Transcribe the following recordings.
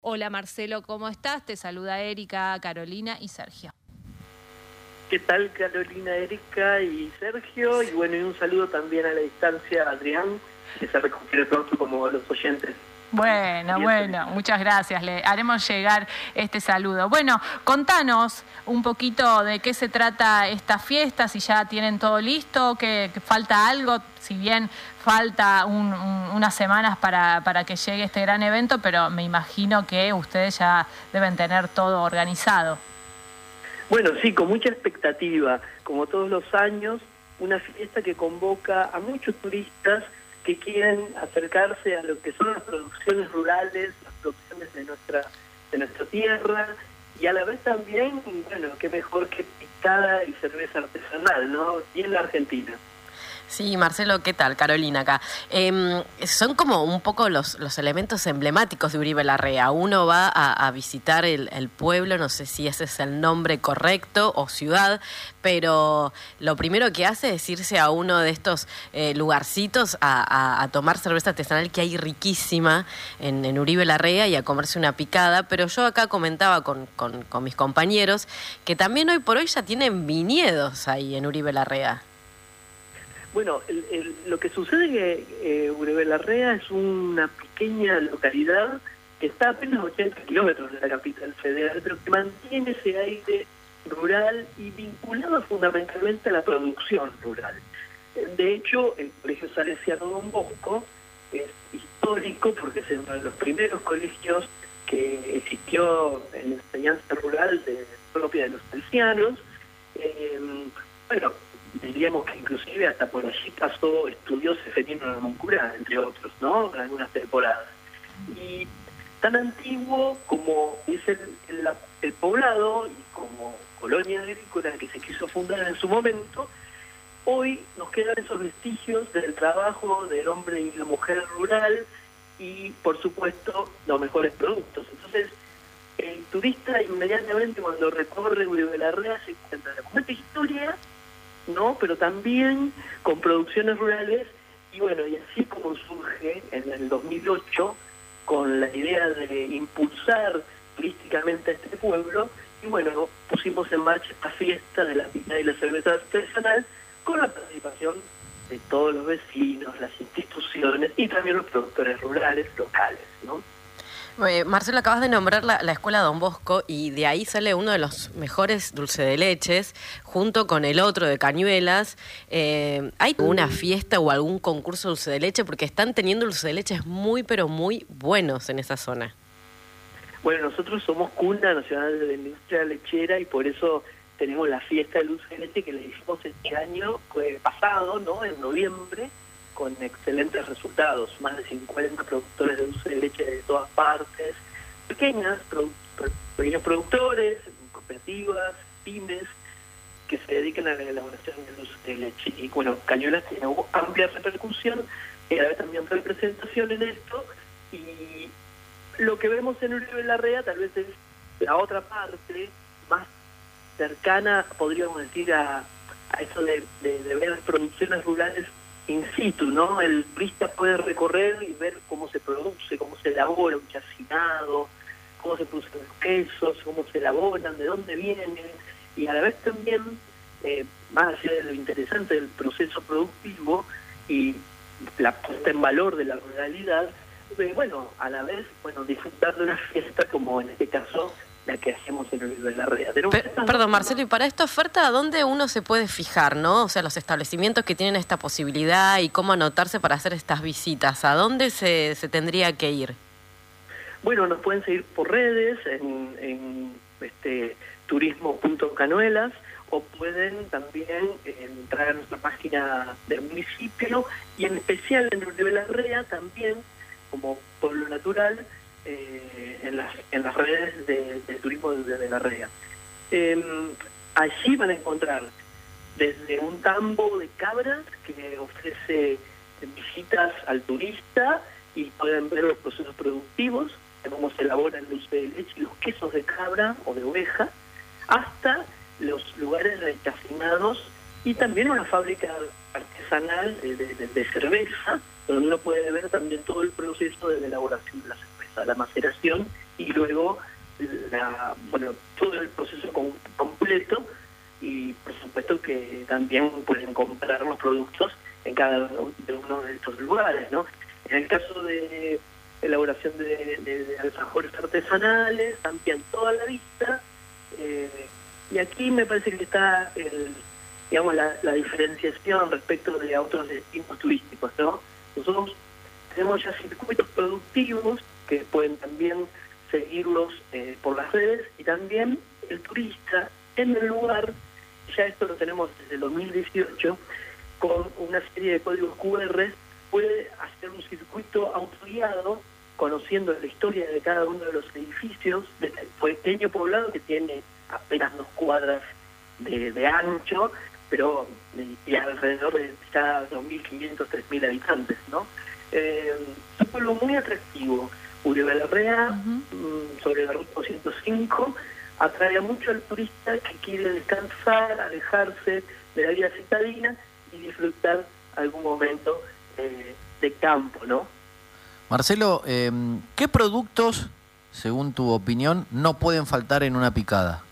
Hola Marcelo, ¿cómo estás? Te saluda Erika, Carolina y Sergio. ¿Qué tal, Carolina, Erika y Sergio? Y bueno, y un saludo también a la distancia a Adrián, que se recupere pronto como los oyentes. Bueno, muchas gracias. Le haremos llegar este saludo. Bueno, contanos un poquito de qué se trata esta fiesta, si ya tienen todo listo, que falta algo, si bien falta unas semanas para que llegue este gran evento, pero me imagino que ustedes ya deben tener todo organizado. Bueno, sí, con mucha expectativa, como todos los años, una fiesta que convoca a muchos turistas que quieren acercarse a lo que son las producciones rurales, las producciones de nuestra tierra, y a la vez también, bueno, qué mejor que picada y cerveza artesanal, ¿no? Y en la Argentina. Sí, Marcelo, ¿qué tal? Carolina acá. Son como un poco los elementos emblemáticos de Uribe Larrea. Uno va a visitar el pueblo, no sé si ese es el nombre correcto, o ciudad, pero lo primero que hace es irse a uno de estos lugarcitos a tomar cerveza artesanal que hay riquísima en Uribe Larrea y a comerse una picada. Pero yo acá comentaba con mis compañeros que también hoy por hoy ya tienen viñedos ahí en Uribe Larrea. Bueno, lo que sucede es que Uribe Larrea es una pequeña localidad que está a apenas 80 kilómetros de la capital federal, pero que mantiene ese aire rural y vinculado fundamentalmente a la producción rural. De hecho, el Colegio Salesiano Don Bosco es histórico porque es uno de los primeros colegios que existió en la enseñanza rural propia de los salesianos. Bueno, diríamos que inclusive hasta por allí estudió Seferino Namuncurá, entre otros, ¿no? En algunas temporadas. Y tan antiguo como es el poblado y como colonia agrícola que se quiso fundar en su momento, hoy nos quedan esos vestigios del trabajo del hombre y la mujer rural y, por supuesto, los mejores productos. Entonces, el turista inmediatamente cuando recorre Uribe Larrea se encuentra con esta historia, ¿no? Pero también con producciones rurales, y bueno, y así como surge en el 2008 con la idea de impulsar turísticamente a este pueblo, y bueno, pusimos en marcha esta fiesta de la picada y la cerveza artesanal con la participación de todos los vecinos, las instituciones y también los productores rurales locales, ¿no? Marcelo, acabas de nombrar la Escuela Don Bosco y de ahí sale uno de los mejores dulce de leches junto con el otro de Cañuelas. ¿Hay una fiesta o algún concurso de dulce de leche? Porque están teniendo dulce de leches muy, pero muy buenos en esa zona. Bueno, nosotros somos cuna nacional de la industria lechera y por eso tenemos la fiesta de dulce de leche que le hicimos este año pasado, ¿no? En noviembre, con excelentes resultados, más de 50 productores de dulce de leche de todas partes, pequeños productores, cooperativas, pymes, que se dedican a la elaboración de dulce de leche. Y bueno, Cañuelas tiene amplia repercusión y a la vez también representación en esto, y lo que vemos en Uribe Larrea tal vez es la otra parte más cercana, podríamos decir, a eso de ver producciones rurales in situ, ¿no? El turista puede recorrer y ver cómo se produce, cómo se elabora un chacinado, cómo se producen los quesos, cómo se elaboran, de dónde vienen, y a la vez también, más allá de lo interesante del proceso productivo y la puesta en valor de la ruralidad, bueno, a la vez, bueno, disfrutar de una fiesta como en este caso la que hacemos en Uribe Larrea. Perdón, Marcelo, y para esta oferta, ¿a dónde uno se puede fijar, no? O sea, los establecimientos que tienen esta posibilidad y cómo anotarse para hacer estas visitas, ¿a dónde se tendría que ir? Bueno, nos pueden seguir por redes, en turismo.canuelas, o pueden también entrar a nuestra página del municipio, y en especial en Uribe Larrea también, como pueblo natural, en las redes de turismo de Larrea. Allí van a encontrar desde un tambo de cabras que ofrece visitas al turista y pueden ver los procesos productivos, de cómo se elabora el dulce de leche y los quesos de cabra o de oveja, hasta los lugares recafinados y también una fábrica artesanal de cerveza, donde uno puede ver también todo el proceso de elaboración de la cerveza, la maceración y luego bueno, todo el proceso completo, y por supuesto que también pueden comprar los productos en cada uno de estos lugares, ¿no? En el caso de elaboración de alfajores artesanales, amplían toda la vista, y aquí me parece que está digamos la diferenciación respecto de otros destinos turísticos, ¿no? Nosotros tenemos ya circuitos productivos que pueden también seguirlos por las redes, y también el turista en el lugar, ya esto lo tenemos desde el 2018, con una serie de códigos QR, puede hacer un circuito autoguiado conociendo la historia de cada uno de los edificios de este pequeño poblado que tiene apenas 2 cuadras de ancho, pero y alrededor de ya 2.500, 3.000 habitantes, ¿no? Es un pueblo muy atractivo. Uribe Larrea, sobre la ruta 205, atrae mucho al turista que quiere descansar, alejarse de la vida citadina y disfrutar algún momento de campo, ¿no? Marcelo, ¿qué productos, según tu opinión, no pueden faltar en una picada?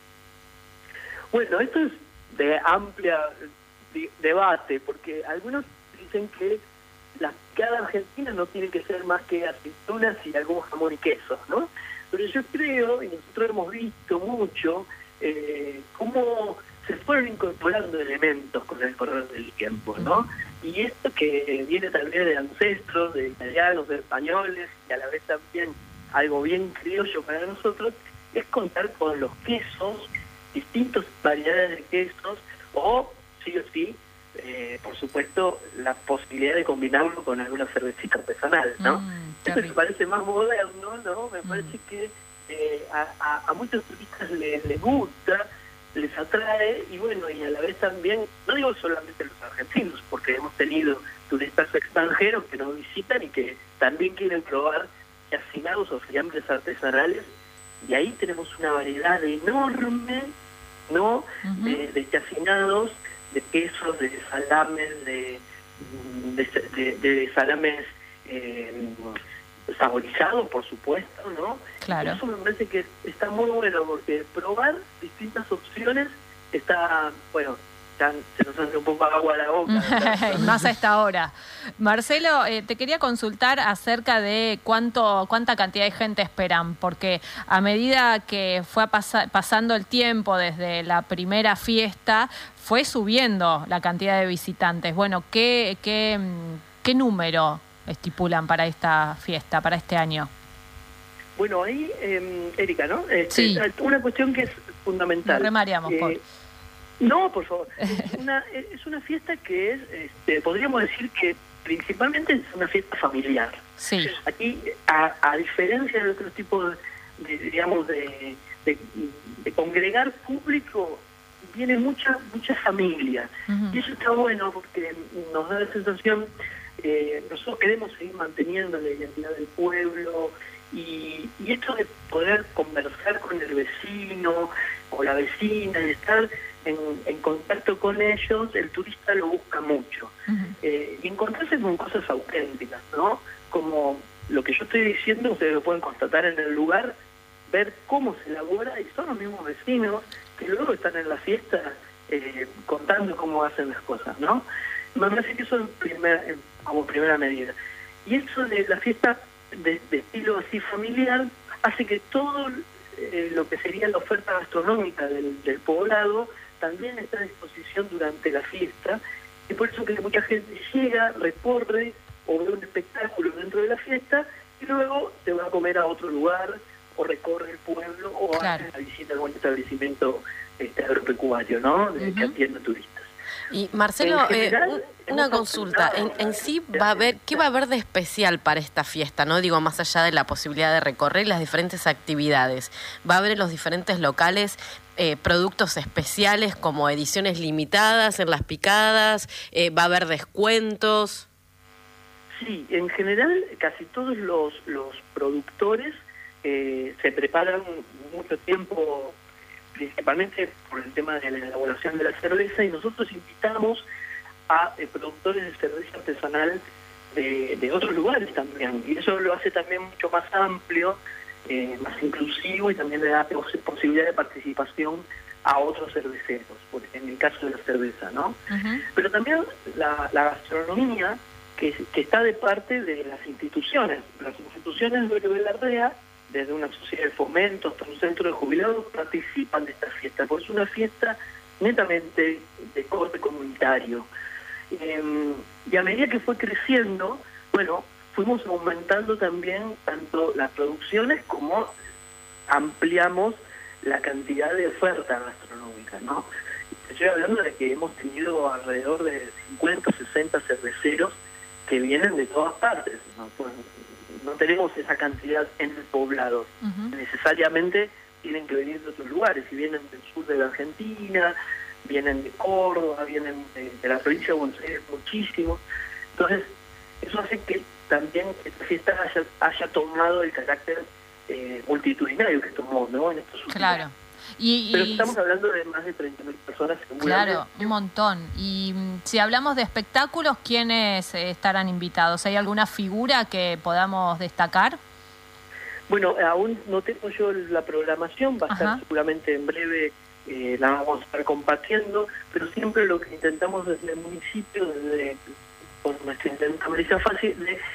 Bueno, esto es de amplia debate, porque algunos dicen que la picada argentina no tiene que ser más que aceitunas y algún jamón y queso, ¿no? Pero yo creo, y nosotros hemos visto mucho, cómo se fueron incorporando elementos con el correr del tiempo, ¿no? Y esto que viene tal vez de ancestros, de italianos, de españoles, y a la vez también algo bien criollo para nosotros, es contar con los quesos, distintas variedades de quesos, o sí o sí, por supuesto, la posibilidad de combinarlo con alguna cervecita artesanal, ¿no? Esto me parece más moderno, ¿no? Me parece que a muchos turistas les gusta, les atrae, y bueno, y a la vez también, no digo solamente los argentinos, porque hemos tenido turistas extranjeros que nos visitan y que también quieren probar chacinados o fiambres artesanales, y ahí tenemos una variedad enorme, ¿no? De chacinados, de quesos, de salames, de salames saborizados, por supuesto, ¿no? Claro. Eso me parece que está muy bueno, porque probar distintas opciones está, bueno, ya se nos hace un poco agua a la boca. Más a esta hora. Marcelo, te quería consultar acerca de cuánta cantidad de gente esperan, porque a medida que fue pasando el tiempo desde la primera fiesta, fue subiendo la cantidad de visitantes. Bueno, ¿qué número estipulan para esta fiesta, para este año? Bueno, ahí, Erika, ¿no? Sí. Una cuestión que es fundamental. Nos remareamos, No, por favor. Es una fiesta que es, podríamos decir que principalmente es una fiesta familiar. Sí. Aquí, a diferencia de otros tipos digamos, de congregar público, viene mucha familia. Y eso está bueno porque nos da la sensación, nosotros queremos seguir manteniendo la identidad del pueblo, y esto de poder conversar con el vecino o la vecina y estar en contacto con ellos, el turista lo busca mucho. Y encontrarse con cosas auténticas, ¿no? Como lo que yo estoy diciendo, ustedes lo pueden constatar en el lugar, ver cómo se elabora, y son los mismos vecinos que luego están en la fiesta contando cómo hacen las cosas, ¿no? Me parece que eso como primera medida. Y eso de la fiesta de estilo así familiar hace que todo lo que sería la oferta gastronómica del poblado también está a disposición durante la fiesta, y por eso que mucha gente llega, recorre o ve un espectáculo dentro de la fiesta y luego se va a comer a otro lugar o recorre el pueblo o Claro. hace la visita a algún establecimiento agropecuario, ¿no? Que atiende turistas. Y Marcelo, En general, una hemos consulta, aumentado en sí va a haber, ¿qué va a haber de especial para esta fiesta? No digo más allá de la posibilidad de recorrer las diferentes actividades. ¿Va a haber en los diferentes locales productos especiales como ediciones limitadas en las picadas? ¿Va a haber descuentos? Sí, en general casi todos los productores se preparan mucho tiempo, principalmente por el tema de la elaboración de la cerveza, y nosotros invitamos a productores de cerveza artesanal de otros lugares también, y eso lo hace también mucho más amplio, más inclusivo y también le da posibilidad de participación a otros cerveceros, en el caso de la cerveza, ¿no? Pero también la gastronomía que está de parte de las instituciones. Las instituciones de la REA, desde una sociedad de fomento hasta un centro de jubilados, participan de esta fiesta, porque es una fiesta netamente de corte comunitario. Y a medida que fue creciendo, bueno, fuimos aumentando también tanto las producciones como ampliamos la cantidad de oferta gastronómica, ¿no? Estoy hablando de que hemos tenido alrededor de 50 o 60 cerveceros que vienen de todas partes, ¿no? Pues, no tenemos esa cantidad en el poblado. Necesariamente tienen que venir de otros lugares, si vienen del sur de la Argentina, vienen de Córdoba, vienen de la provincia de Buenos Aires muchísimo. Entonces, eso hace que también esta fiesta haya tomado el carácter multitudinario que tomó, ¿no? En estos últimos Claro. Pero estamos hablando de más de 30.000 personas. Claro, un montón. Y si hablamos de espectáculos, ¿quiénes estarán invitados? ¿Hay alguna figura que podamos destacar? Bueno, aún no tengo yo la programación, va a estar seguramente en breve, la vamos a estar compartiendo, pero siempre lo que intentamos desde el municipio, por nuestra intendencia fácil,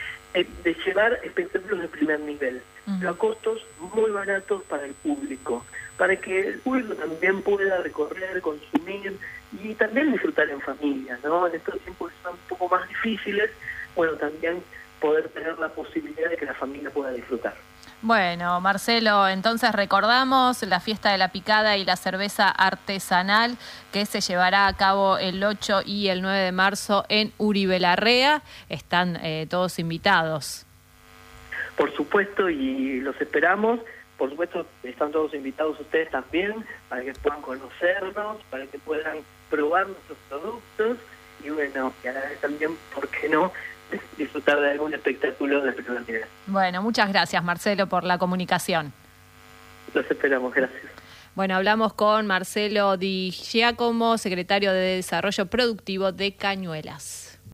de llevar espectáculos de primer nivel, pero a costos muy baratos para el público, para que el público también pueda recorrer, consumir y también disfrutar en familia, ¿no? En estos tiempos que son un poco más difíciles, bueno, también poder tener la posibilidad de que la familia pueda disfrutar. Bueno, Marcelo, entonces recordamos la fiesta de la picada y la cerveza artesanal que se llevará a cabo el 8 y el 9 de marzo en Uribe Larrea. Están todos invitados. Por supuesto, y los esperamos. Por supuesto, están todos invitados ustedes también, para que puedan conocernos, para que puedan probar nuestros productos y bueno, y a la vez también, ¿por qué no?, disfrutar de algún espectáculo de primer nivel. Bueno, muchas gracias, Marcelo, por la comunicación. Los esperamos, gracias. Bueno, hablamos con Marcelo Di Giacomo, secretario de Desarrollo Productivo de Cañuelas.